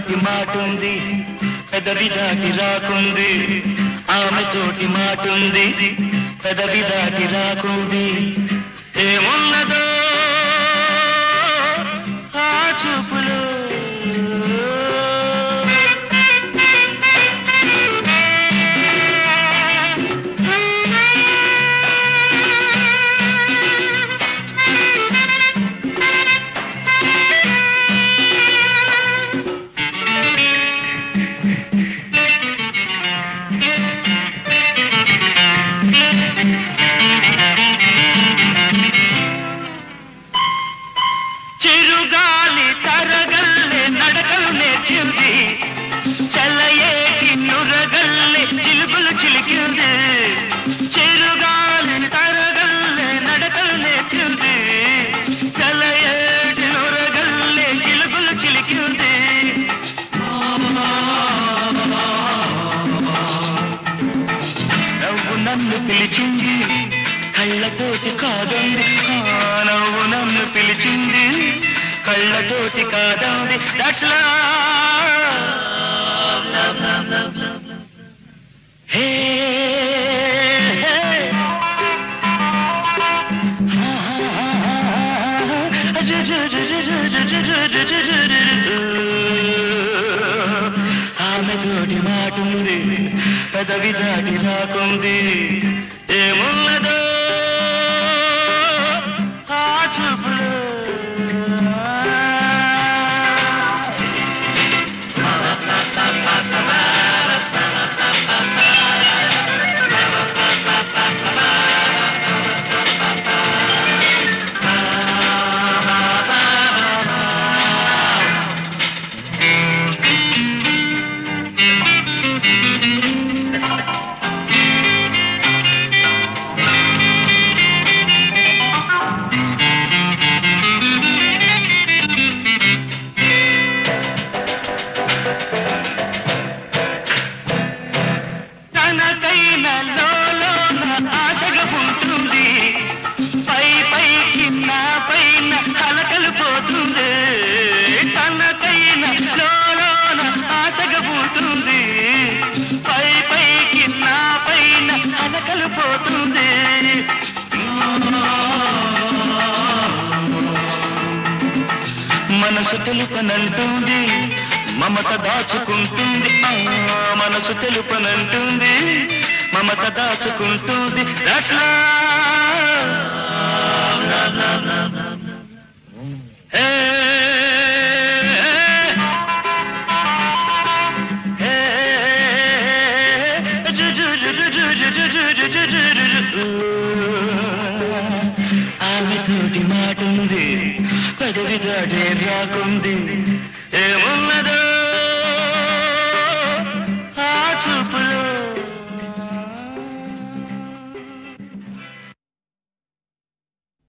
తోటి మాటుంది పెదవి దాటి రాకుంది ఆమె తోటి మాటుంది పెదవి దాటి రాకుంది ఏమున్నదో ఆ చూపులో చిరుగాలి తరగల్లే నడకలు నేర్చింది చల్లయేటి నురగల్లే చిలుకులు చిలికింది చిరుగాలి తరగల్లే నడకలు నేర్చింది చల్లయేటి నురగల్లే చిలుకులు చిలికింది నవ్వు నన్ను పిలిచింది కళ్ళతోటి కాదండి నవ్వు నన్ను పిలిచింది కళ్ళతోటి కాదండి దట్స్ హే ఆమె తోటి మాటుంది పెదవి దాటి రాకుంది ఏమున్నదో ఆ చూపులో తనకైన లోలోన ఆశగా ఉంటుంది పై పైకి నా పైన కలకలు పోతుంది తనకైన లోలోన ఆశగా ఉంటుంది పై పైకి నా పైన కలకలు పోతుంది మనసు తెలుపనంటుంది మమత దాచుకుంటుంది మనసు తెలుపనంటుంది మమత దాచుకుంటుంది దట్స్ ఆమె తోటి మాటుంది పెదవి దాటే రాకుంది